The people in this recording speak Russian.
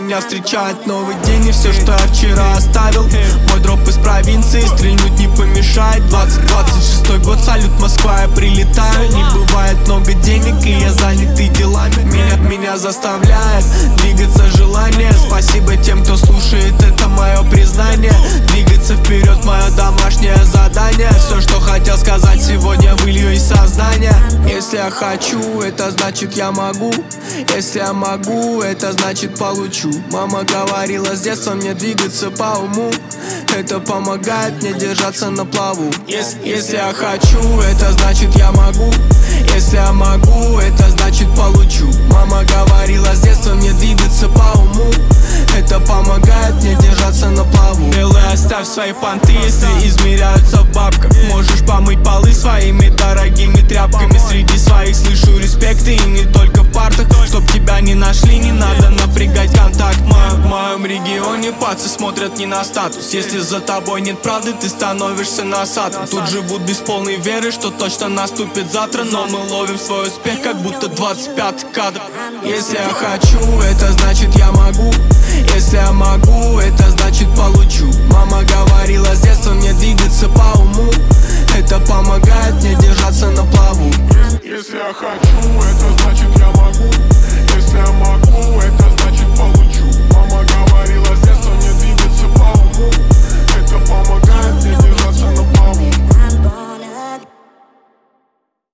меня встречает новый день. И все, что я вчера оставил, мой дроп из провинции, стрельнуть не помешает. 2026 год, салют, Москва, я прилетаю. Не бывает много денег, и я занятый делами. Меня заставляет двигаться желание. Спасибо тем, кто слушает, это мое признание. Двигаться вперед, мое домашнее задание. Все, что хотел сказать сегодня, вылью из сознания. Если я хочу, это значит я могу. Если я могу, это значит получу. Мама говорила с детства мне двигаться по уму. Это помогает мне держаться на плаву. Если я хочу, это значит я могу. Если я могу, это значит получу. Мама говорила с детства мне двигаться по уму. Это помогает мне держаться на плаву. Белый, оставь свои понты, если измеряются в бабках. Можешь помыть полы своими дорогими тряпками. Среди своих слышу респекты, и не только в партах. Чтоб тебя не нашли, не надо напрягать контакт. В моем регионе пацы смотрят не на статус. Если за тобой нет правды, ты становишься носатым. Тут живут без полной веры, что точно наступит завтра. Но мы ловим свой успех, как будто 25-й кадр. Если я хочу, это значит я могу. Если я могу, это значит получу. Мама говорила с детства мне двигаться по уму. Это помогает мне держаться на плаву. Если я хочу, это значит